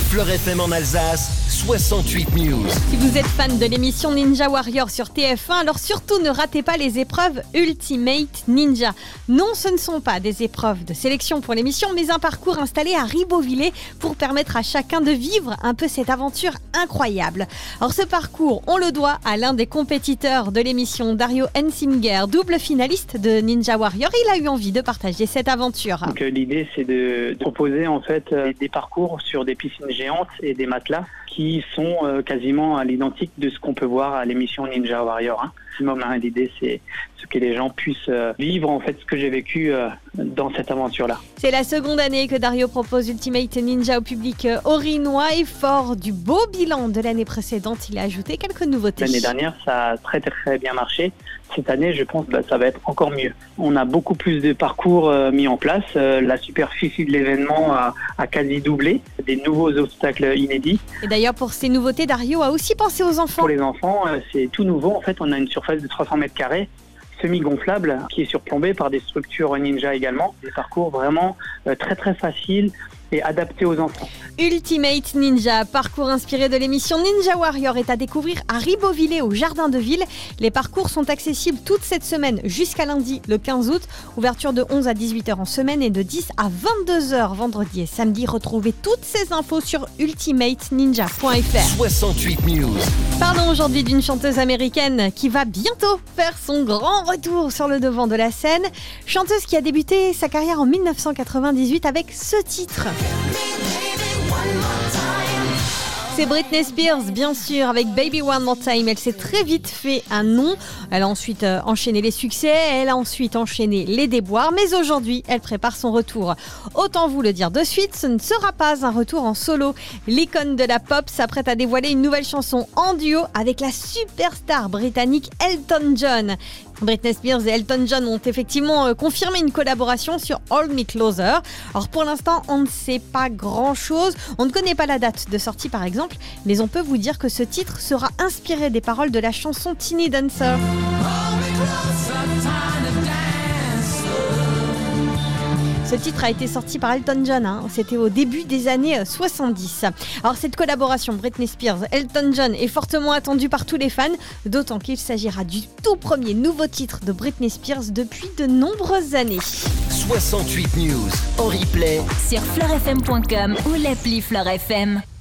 Fleur FM en Alsace, 68 News. Si vous êtes fan de l'émission Ninja Warrior sur TF1, alors surtout ne ratez pas les épreuves Ultimate Ninja. Non, ce ne sont pas des épreuves de sélection pour l'émission, mais un parcours installé à Ribeauvillé pour permettre à chacun de vivre un peu cette aventure incroyable. Alors ce parcours, on le doit à l'un des compétiteurs de l'émission, Dario Hensinger, double finaliste de Ninja Warrior. Il a eu envie de partager cette aventure. Donc l'idée, c'est de proposer en fait des parcours sur des piscines géantes et des matelas qui sont quasiment à l'identique de ce qu'on peut voir à l'émission Ninja Warrior. L'idée, c'est que les gens puissent vivre en fait ce que j'ai vécu dans cette aventure-là. C'est la seconde année que Dario propose Ultimate Ninja au public orinois et fort du beau bilan de l'année précédente, il a ajouté quelques nouveautés. L'année dernière, ça a très très bien marché. Cette année, je pense que ça va être encore mieux. On a beaucoup plus de parcours mis en place. La superficie de l'événement a quasi doublé. Des nouveaux obstacles inédits. Et d'ailleurs, pour ces nouveautés, Dario a aussi pensé aux enfants. Pour les enfants, c'est tout nouveau. En fait, on a une surface de 300 mètres carrés semi-gonflable qui est surplombée par des structures ninja également. Des parcours vraiment très très faciles et adapté aux enfants. Ultimate Ninja, parcours inspiré de l'émission Ninja Warrior, est à découvrir à Ribeauvillé au Jardin de Ville. Les parcours sont accessibles toute cette semaine jusqu'à lundi le 15 août. Ouverture de 11 à 18h en semaine et de 10 à 22h vendredi et samedi. Retrouvez toutes ces infos sur ultimateninja.fr. 68 News. Parlons aujourd'hui d'une chanteuse américaine qui va bientôt faire son grand retour sur le devant de la scène. Chanteuse qui a débuté sa carrière en 1998 avec ce titre. C'est Britney Spears, bien sûr, avec Baby One More Time. Elle s'est très vite fait un nom. Elle a ensuite enchaîné les succès, elle a ensuite enchaîné les déboires. Mais aujourd'hui, elle prépare son retour. Autant vous le dire de suite, ce ne sera pas un retour en solo. L'icône de la pop s'apprête à dévoiler une nouvelle chanson en duo avec la superstar britannique Elton John. Britney Spears et Elton John ont effectivement confirmé une collaboration sur Hold Me Closer. Alors pour l'instant, on ne sait pas grand-chose. On ne connaît pas la date de sortie par exemple, mais on peut vous dire que ce titre sera inspiré des paroles de la chanson Teeny Dancer. Ce titre a été sorti par Elton John, c'était au début des années 70. Alors cette collaboration Britney Spears, Elton John est fortement attendue par tous les fans, d'autant qu'il s'agira du tout premier nouveau titre de Britney Spears depuis de nombreuses années. 68 News en replay sur fleurfm.com ou l'appli Fleur FM.